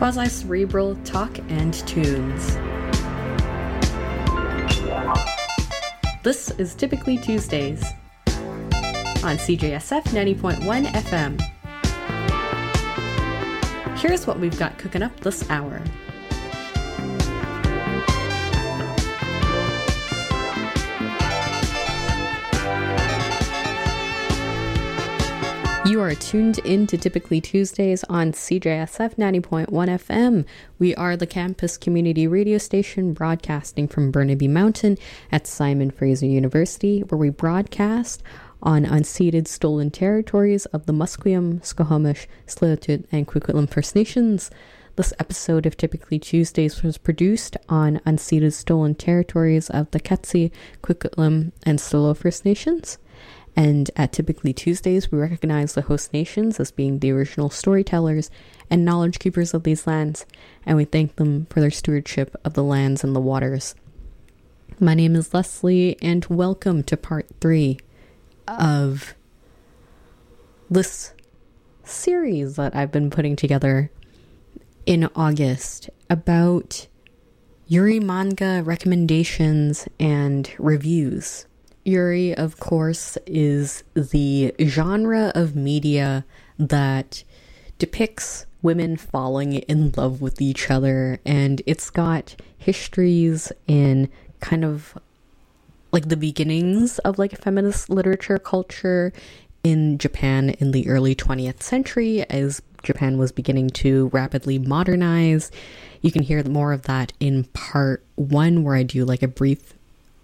quasi-cerebral talk and tunes. This is Typically Tuesdays on CJSF 90.1 FM. Here's what we've got cooking up this hour. You are tuned in to Typically Tuesdays on CJSF 90.1 FM. We are the campus community radio station broadcasting from Burnaby Mountain at Simon Fraser University, where we broadcast on unceded stolen territories of the Musqueam, Squamish, Tsleil-Waututh, and Coquitlam First Nations. This episode of Typically Tuesdays was produced on unceded stolen territories of the Ketsi, Coquitlam, and Stolo First Nations. And at Typically Tuesdays, we recognize the host nations as being the original storytellers and knowledge keepers of these lands, and we thank them for their stewardship of the lands and the waters. My name is Leslie, and welcome to part 3 of this series that I've been putting together in August about Yuri manga recommendations and reviews. Yuri, of course, is the genre of media that depicts women falling in love with each other, and it's got histories in kind of like the beginnings of like feminist literature culture in Japan in the early 20th century as Japan was beginning to rapidly modernize. You can hear more of that in part 1, where I do like a brief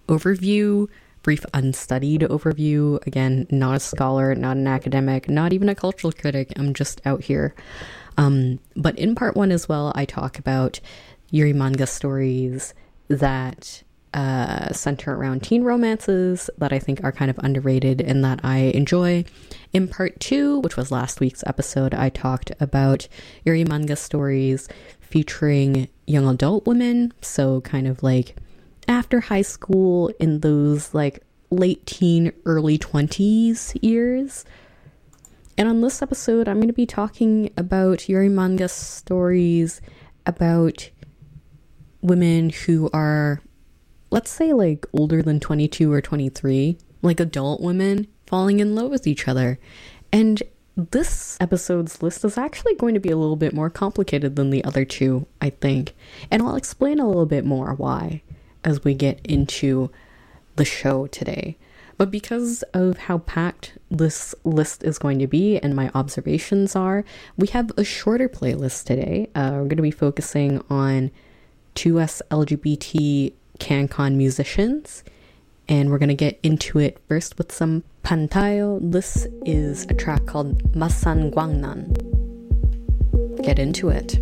unstudied overview. Again, not a scholar, not an academic, not even a cultural critic. I'm just out here. But in part 1 as well, I talk about Yuri manga stories that center around teen romances that I think are kind of underrated and that I enjoy. In part 2, which was last week's episode, I talked about Yuri manga stories featuring young adult women, so kind of like after high school in those like late teen, early 20s years. And on this episode, I'm going to be talking about Yuri manga stories about women who are, let's say, like older than 22 or 23, like adult women falling in love with each other. And this episode's list is actually going to be a little bit more complicated than the other two, I think. And I'll explain a little bit more why as we get into the show today. But because of how packed this list is going to be and my observations are, we have a shorter playlist today. We're going to be focusing on 2S LGBT CanCon musicians, and we're going to get into it first with some Pantayo. This is a track called Masan Guangnan. Get into it.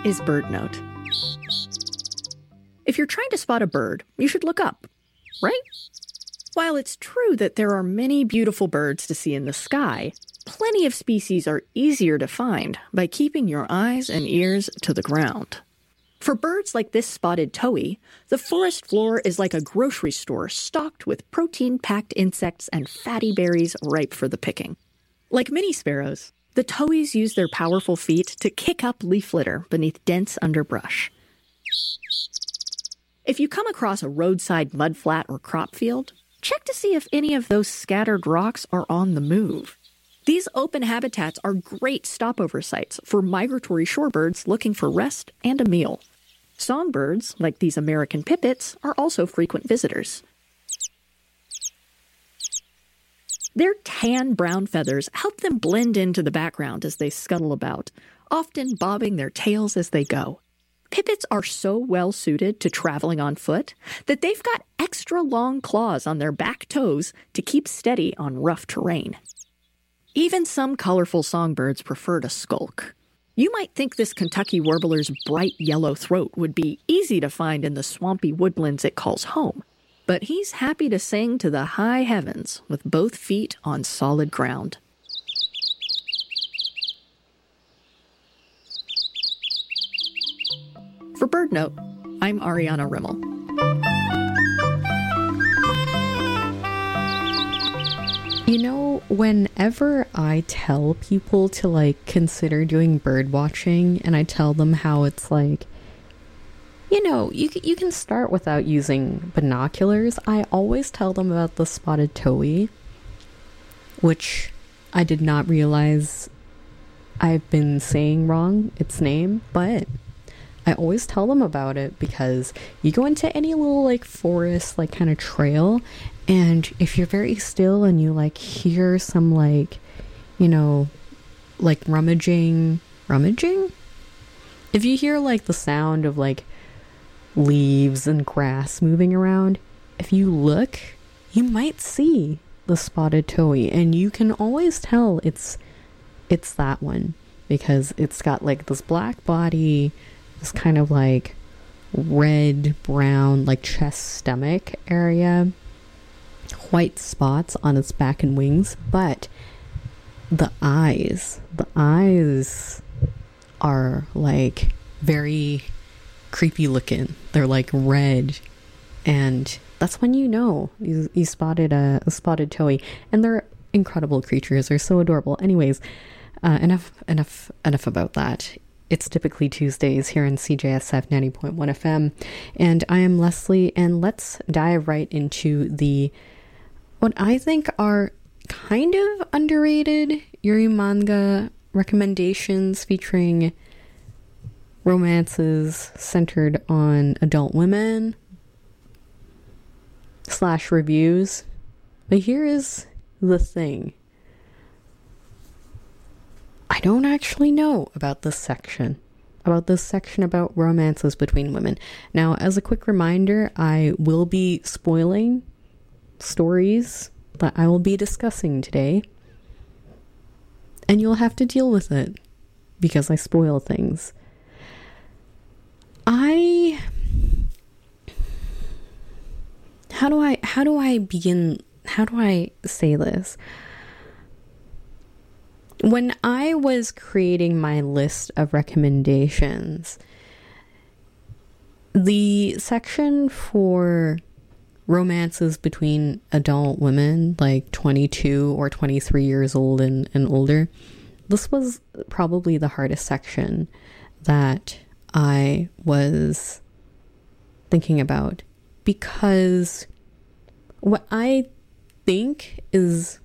is BirdNote. If you're trying to spot a bird, you should look up, right? While it's true that there are many beautiful birds to see in the sky, plenty of species are easier to find by keeping your eyes and ears to the ground. For birds like this spotted towhee, the forest floor is like a grocery store stocked with protein-packed insects and fatty berries ripe for the picking. Like many sparrows, the towhees use their powerful feet to kick up leaf litter beneath dense underbrush. If you come across a roadside mudflat or crop field, check to see if any of those scattered rocks are on the move. These open habitats are great stopover sites for migratory shorebirds looking for rest and a meal. Songbirds, like these American pipits, are also frequent visitors. Their tan-brown feathers help them blend into the background as they scuttle about, often bobbing their tails as they go. Pipits are so well suited to traveling on foot that they've got extra long claws on their back toes to keep steady on rough terrain. Even some colorful songbirds prefer to skulk. You might think this Kentucky warbler's bright yellow throat would be easy to find in the swampy woodlands it calls home, but he's happy to sing to the high heavens with both feet on solid ground. For BirdNote, I'm Ariana Rimmel. You know, whenever I tell people to consider doing bird watching, and I tell them how it's you can start without using binoculars, I always tell them about the spotted towhee, which I did not realize I've been saying wrong its name, but I always tell them about it because you go into any little forest kind of trail, and if you're very still and you hear some rummaging, if you hear the sound of leaves and grass moving around, if you look, you might see the spotted towhee, and you can always tell it's that one because it's got this black body, this kind of red brown chest stomach area, white spots on its back and wings, but the eyes are very creepy looking. They're red, and that's when you know you spotted a spotted towhee. And they're incredible creatures. They're so adorable. Anyways, enough about that. It's typically Tuesdays here on CJSF 90.1 FM, and I am Leslie, and let's dive right into what I think are kind of underrated yuri manga recommendations featuring romances centered on adult women / reviews. But here is the thing. I don't actually know about this section about romances between women. Now, as a quick reminder, I will be spoiling stories that I will be discussing today, and you'll have to deal with it because I spoil things. How do I begin? How do I say this? When I was creating my list of recommendations, the section for romances between adult women, 22 or 23 years old and older, this was probably the hardest section that I was thinking about, because what I think is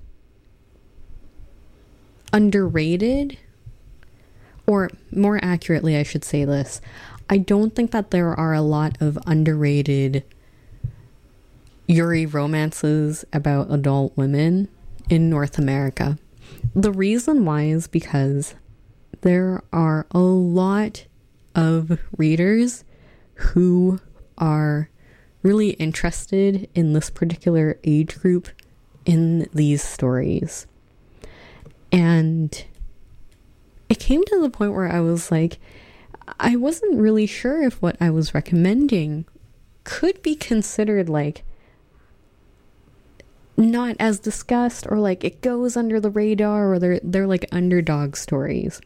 underrated, or more accurately, I should say this, I don't think that there are a lot of underrated yuri romances about adult women in North America. The reason why is because there are a lot of readers who are really interested in this particular age group in these stories. And it came to the point where I was I wasn't really sure if what I was recommending could be considered like not as discussed, or like it goes under the radar, or they're like underdog stories.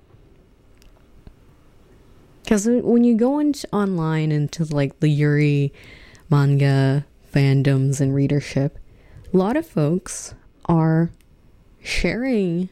Because when you go into online into like the Yuri manga fandoms and readership, a lot of folks are sharing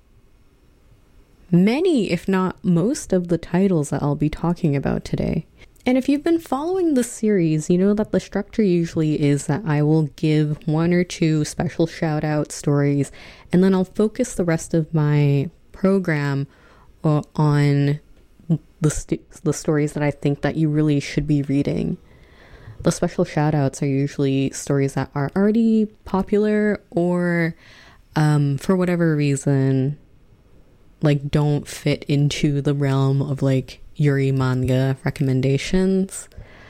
many, if not most, of the titles that I'll be talking about today. And if you've been following the series, you know that the structure usually is that I will give one or two special shout out stories, and then I'll focus the rest of my program on the stories that I think that you really should be reading. The special shout outs are usually stories that are already popular, or for whatever reason, like don't fit into the realm of like Yuri manga recommendations.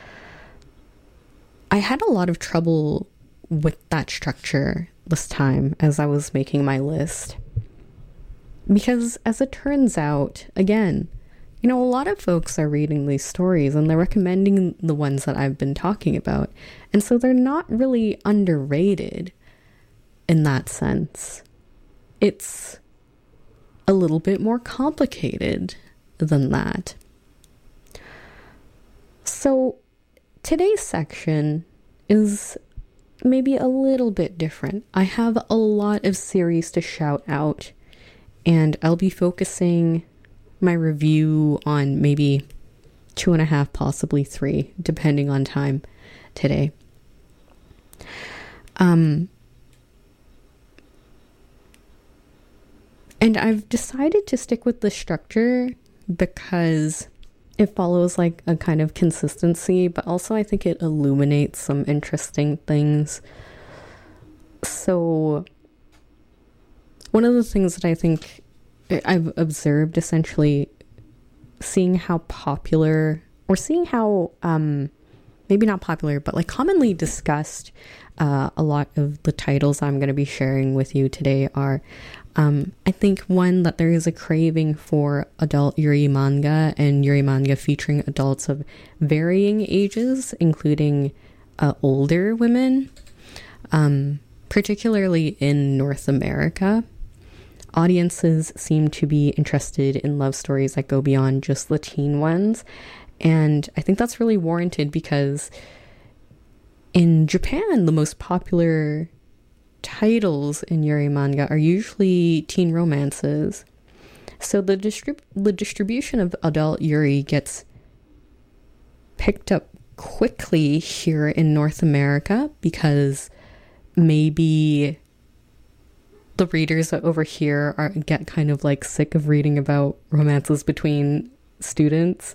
I had a lot of trouble with that structure this time as I was making my list, because as it turns out, again, you know, a lot of folks are reading these stories and they're recommending the ones that I've been talking about, and so they're not really underrated in that sense. It's a little bit more complicated than that. So today's section is maybe a little bit different. I have a lot of series to shout out, and I'll be focusing my review on maybe 2.5, possibly 3, depending on time today. And I've decided to stick with the structure because it follows like a kind of consistency, but also I think it illuminates some interesting things. So one of the things that I think I've observed, essentially seeing how popular, or seeing how maybe not popular, but like commonly discussed, a lot of the titles I'm going to be sharing with you today are, I think, one, that there is a craving for adult Yuri manga, and Yuri manga featuring adults of varying ages, including older women, particularly in North America. Audiences seem to be interested in love stories that go beyond just the teen ones, and I think that's really warranted because in Japan, the most popular titles in Yuri manga are usually teen romances. So the distribution of adult Yuri gets picked up quickly here in North America because maybe the readers over here get kind of like sick of reading about romances between students.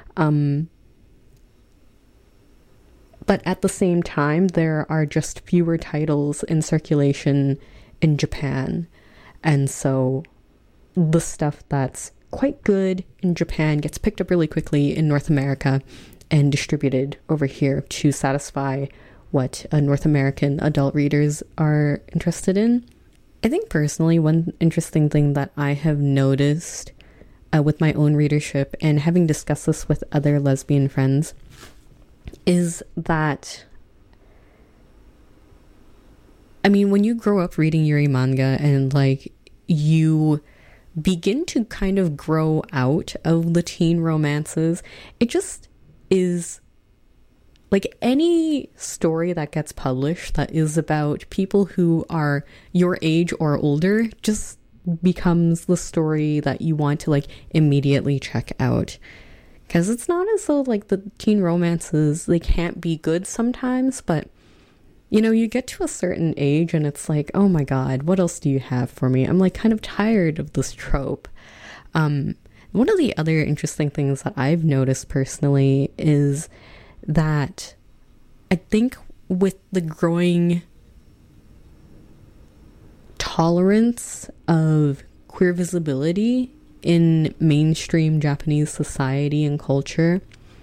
But at the same time, there are just fewer titles in circulation in Japan. And so the stuff that's quite good in Japan gets picked up really quickly in North America and distributed over here to satisfy what North American adult readers are interested in. I think personally, one interesting thing that I have noticed with my own readership, and having discussed this with other lesbian friends, is that, I mean, when you grow up reading Yuri manga and like you begin to kind of grow out of the teen romances, it just is like any story that gets published that is about people who are your age or older just becomes the story that you want to like immediately check out. Because it's not as though like the teen romances, they can't be good sometimes, but you know, you get to a certain age and it's like, oh my God, what else do you have for me? I'm like kind of tired of this trope. One of the other interesting things that I've noticed personally is that I think with the growing tolerance of queer visibility in mainstream Japanese society and culture,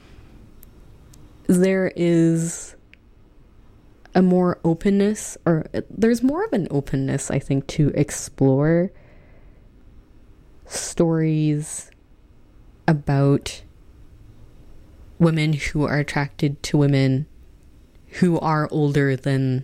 there is a more openness, or there's more of an openness, I think, to explore stories about women who are attracted to women who are older than,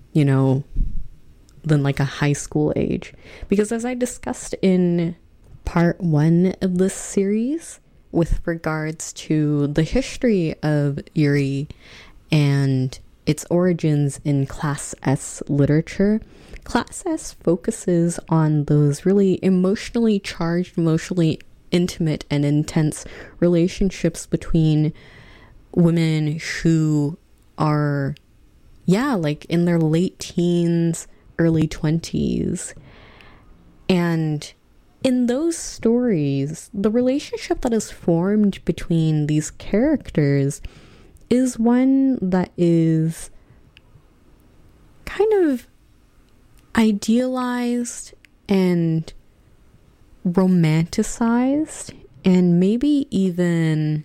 than like a high school age. Because as I discussed in part 1 of this series, with regards to the history of Yuri and its origins in Class S literature, Class S focuses on those really emotionally charged, emotionally intimate and intense relationships between women who are, like in their late teens, early 20s. And in those stories, the relationship that is formed between these characters is one that is kind of idealized and romanticized, and maybe even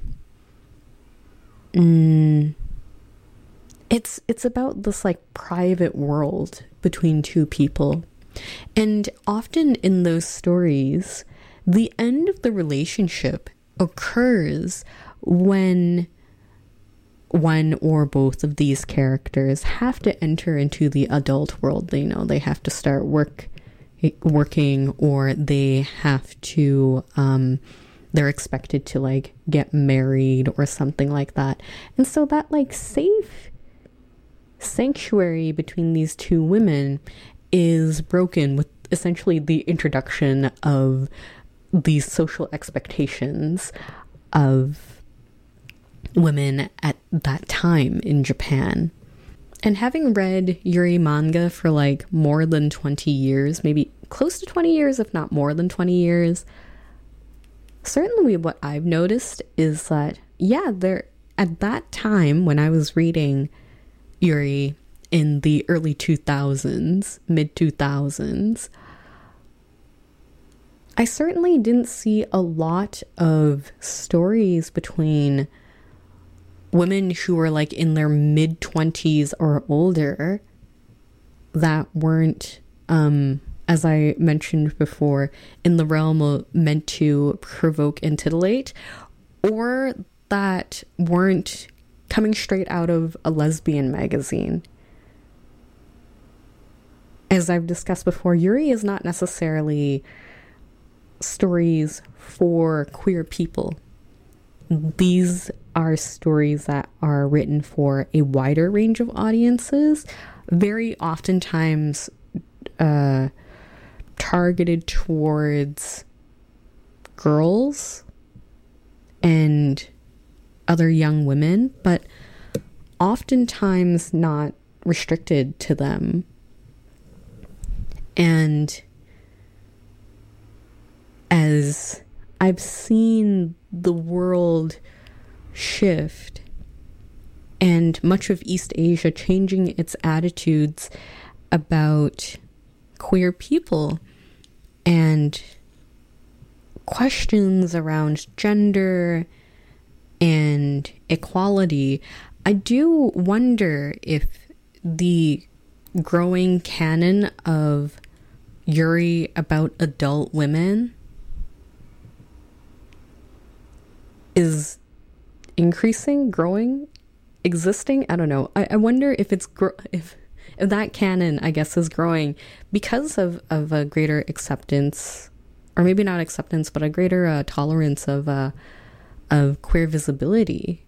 it's about this like private world between two people. And often in those stories, the end of the relationship occurs when one or both of these characters have to enter into the adult world. They have to start working, or they have to, they're expected to like get married or something like that. And so that like safe sanctuary between these two women is broken with essentially the introduction of these social expectations of women at that time in Japan. And having read Yuri manga for like more than 20 years, maybe close to 20 years, if not more than 20 years, certainly what I've noticed is that, there at that time when I was reading Yuri in the early 2000s, mid 2000s, I certainly didn't see a lot of stories between women who were like in their mid 20s or older that weren't, as I mentioned before, in the realm of meant to provoke and titillate, or that weren't coming straight out of a lesbian magazine. As I've discussed before, Yuri is not necessarily stories for queer people. These are stories that are written for a wider range of audiences, very oftentimes targeted towards girls and other young women, but oftentimes not restricted to them. And as I've seen the world shift and much of East Asia changing its attitudes about queer people and questions around gender and equality, I do wonder if the growing canon of Yuri about adult women is increasing, growing, existing. I don't know. I wonder if it's if that canon, I guess, is growing because of a greater acceptance, or maybe not acceptance, but a greater tolerance of queer visibility.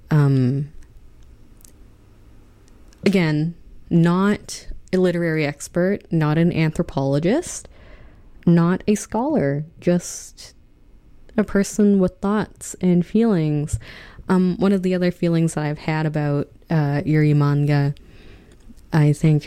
Again, not a literary expert, not an anthropologist, not a scholar, just a person with thoughts and feelings. One of the other feelings that I've had about Yuri manga, I think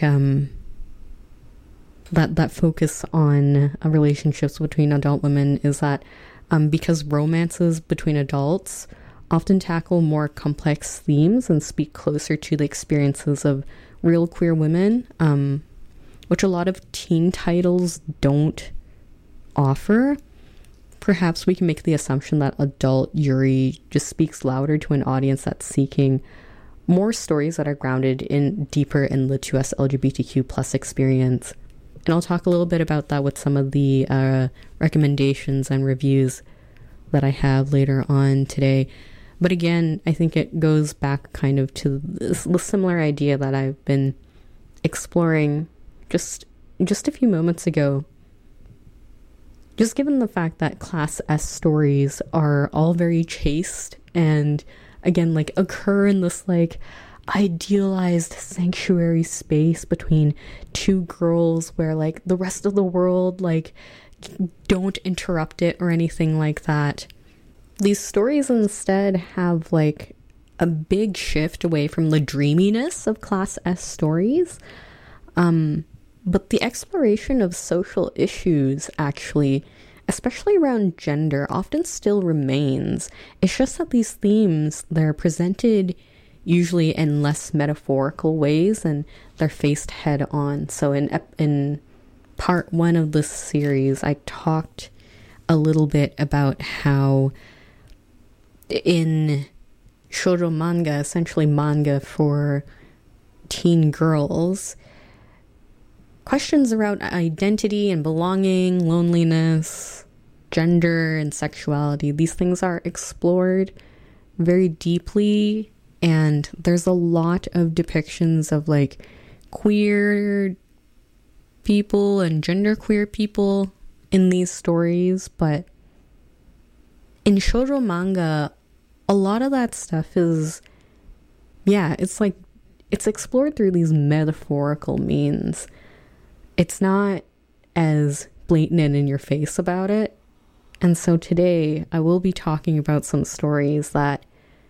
that focus on relationships between adult women is that because romances between adults often tackle more complex themes and speak closer to the experiences of real queer women, which a lot of teen titles don't offer. Perhaps we can make the assumption that adult Yuri just speaks louder to an audience that's seeking more stories that are grounded in deeper in the 2S LGBTQ plus experience. And I'll talk a little bit about that with some of the recommendations and reviews that I have later on today. But again, I think it goes back kind of to this similar idea that I've been exploring just a few moments ago. Just given the fact that Class S stories are all very chaste and, again, like, occur in this, like, idealized sanctuary space between two girls where, like, the rest of the world, like, don't interrupt it or anything like that. These stories instead have, like, a big shift away from the dreaminess of Class S stories. But the exploration of social issues, actually, especially around gender, often still remains. It's just that these themes, they're presented usually in less metaphorical ways and they're faced head on. So in part 1 of this series, I talked a little bit about how in shoujo manga, essentially manga for teen girls, questions around identity and belonging, loneliness, gender, and sexuality, these things are explored very deeply, and there's a lot of depictions of, like, queer people and genderqueer people in these stories. But in shoujo manga, a lot of that stuff is, it's like, it's explored through these metaphorical means. It's not as blatant and in your face about it. And so today I will be talking about some stories that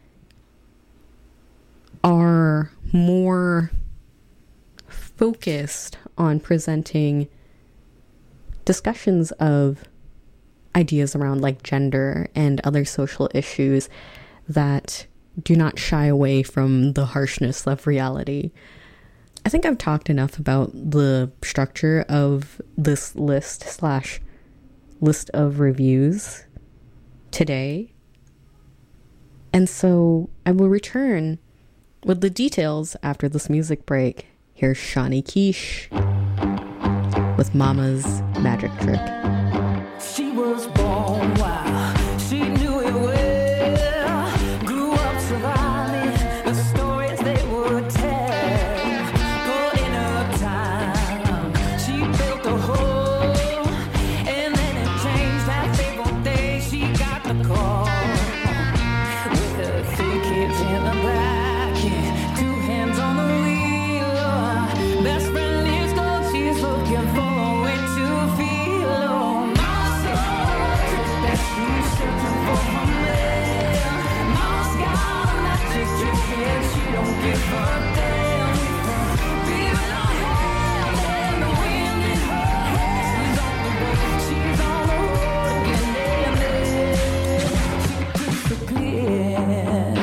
are more focused on presenting discussions of ideas around, like, gender and other social issues that do not shy away from the harshness of reality. I think I've talked enough about the structure of this list of reviews today. And so I will return with the details after this music break. Here's Shawnee Quiche with Mama's Magic Trick. She was born wild, she knew it well, grew up surviving the stories they would tell, put in her time, she built a home, and then it changed that fateful day she got the call, with her 3 kids in the back, and 2 hands on the wheel, best friend is gone, she's looking for a way to feel, oh, my soul, she's searching for her man, Mama's got a magic trick and she don't give a damn, being her hand and the wind in her hair, she's on the road again, she disappears,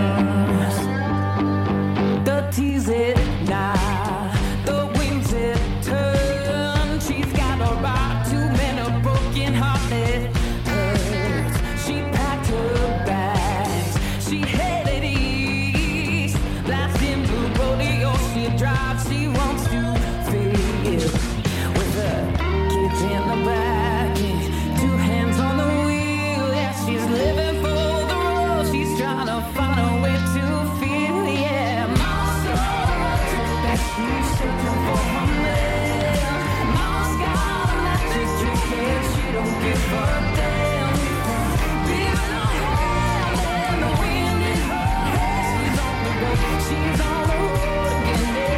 the tease it now, the wings it turn, she's got a ride to mend a broken hearted hurts, she packed her bags, she headed east, blasting blue rodeo, she drives, she wants to feel, with her kids in the back, and 2 hands on the wheel, yeah, she's living for the road, she's trying to find a way to feel, yeah, Mama's soul, she's searching for her man, Mama's got a magic trick and she don't give a damn, being her hand and the wind in her hair, she's on the road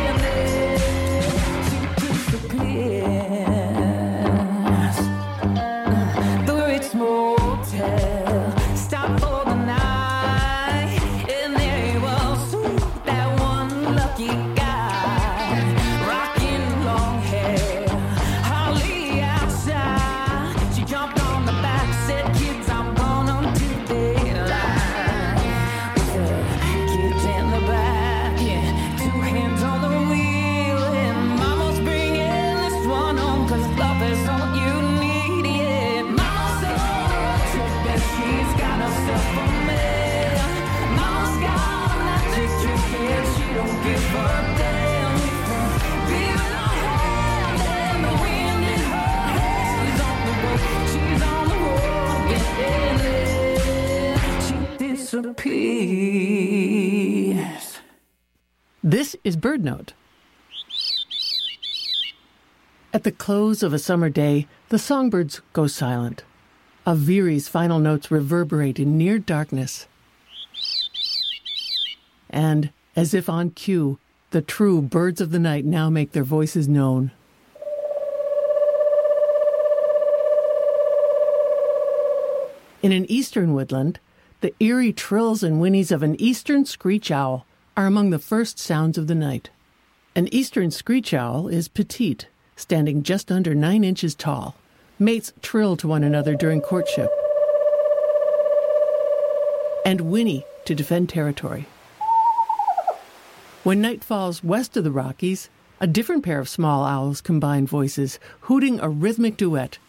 again, she disappears, the Ritz Motel, stop for the night, and there he was, that one lucky guy, rocking long hair, Holly outside, she jumped on the back, said, kids, I'm going to daylight, with her kids in the back, yeah, 2 hands on the wheel, and Mama's bringing this one home, 'cause love is all you need, yeah, Mama's on a trip and she is Bird Note. At the close of a summer day, the songbirds go silent. A veery's final notes reverberate in near darkness. And, as if on cue, the true birds of the night now make their voices known. In an eastern woodland, the eerie trills and whinnies of an eastern screech owl are among the first sounds of the night. An eastern screech owl is petite, standing just under 9 inches tall. Mates trill to one another during courtship and whinny to defend territory. When night falls west of the Rockies, a different pair of small owls combine voices, hooting a rhythmic duet.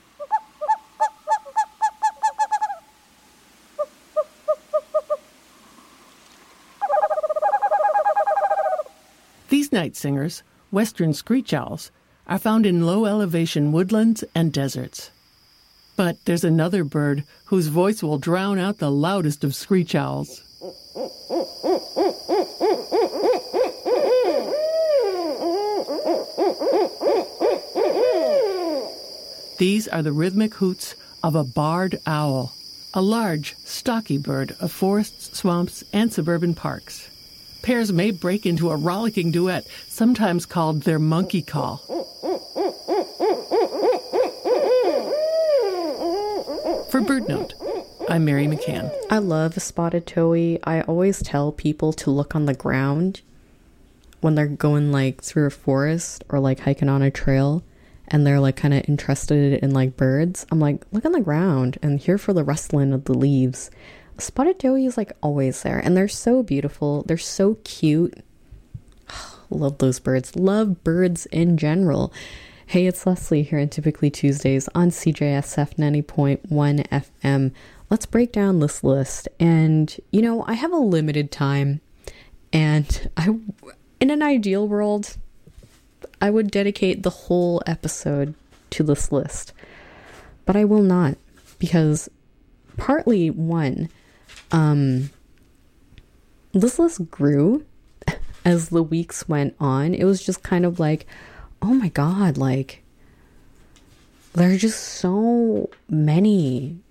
These night singers, western screech owls, are found in low-elevation woodlands and deserts. But there's another bird whose voice will drown out the loudest of screech owls. These are the rhythmic hoots of a barred owl, a large, stocky bird of forests, swamps, and suburban parks. Pairs may break into a rollicking duet, sometimes called their monkey call. For Bird Note, I'm Mary McCann. I love spotted towhee. I always tell people to look on the ground when they're going like through a forest or like hiking on a trail and they're like kind of interested in like birds. I'm like, look on the ground and hear for the rustling of the leaves. Spotted towhee is like always there and they're so beautiful. They're so cute. Love those birds. Love birds in general. Hey, it's Leslie here on Typically Tuesdays on CJSF 90.1 FM. Let's break down this list. And, you know, I have a limited time. And in an ideal world, I would dedicate the whole episode to this list. But I will not. Because partly, one, this list grew as the weeks went on. It was just kind of like, oh my God, like, there are just so many